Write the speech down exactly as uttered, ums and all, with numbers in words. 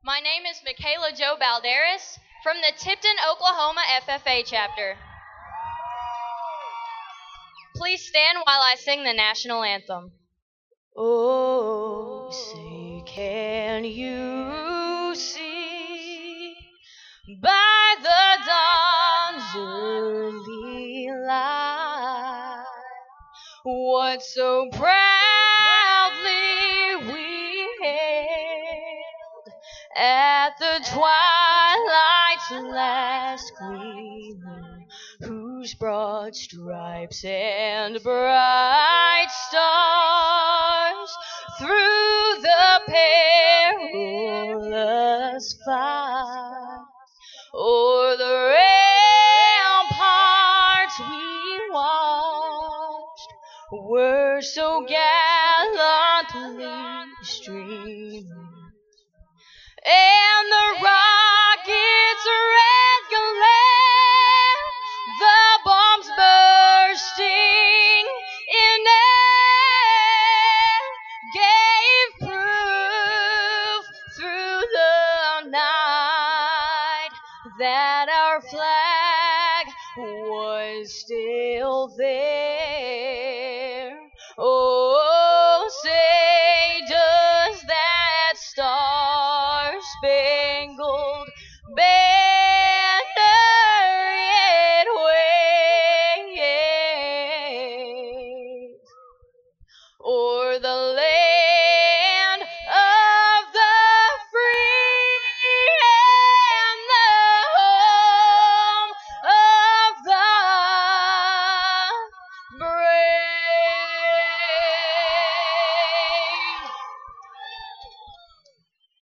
My name is Michaela Jo Balderas from the Tipton, Oklahoma F F A chapter. Please stand while I sing the national anthem. Oh, say can you see by the dawn's early light what so proudly we hailed at the twilight's last gleaming, whose broad stripes and bright stars through the perilous fight o'er the ramparts we watched were so gallantly streaming, and the rocket's red glare, the bombs bursting in air, gave proof through the night that our flag was still there. Oh, say does that star-spangled